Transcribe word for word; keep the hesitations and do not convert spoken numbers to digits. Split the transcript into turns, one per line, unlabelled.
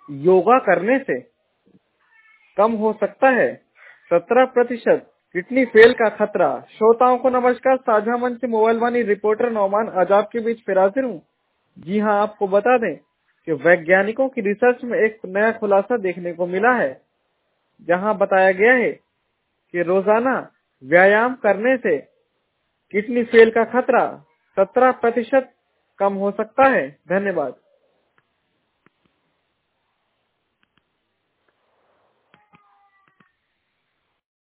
योगा करने से कम हो सकता है सत्रह प्रतिशत किडनी फेल का खतरा। श्रोताओं को नमस्कार, साझा मंच से मोबाइल वानी रिपोर्टर नौमान आजाद के बीच फिर हाजिर हूँ। जी हाँ, आपको बता दें कि वैज्ञानिकों की रिसर्च में एक नया खुलासा देखने को मिला है, जहां बताया गया है कि रोजाना व्यायाम करने से किडनी फेल का खतरा सत्रह प्रतिशत कम हो सकता है। धन्यवाद।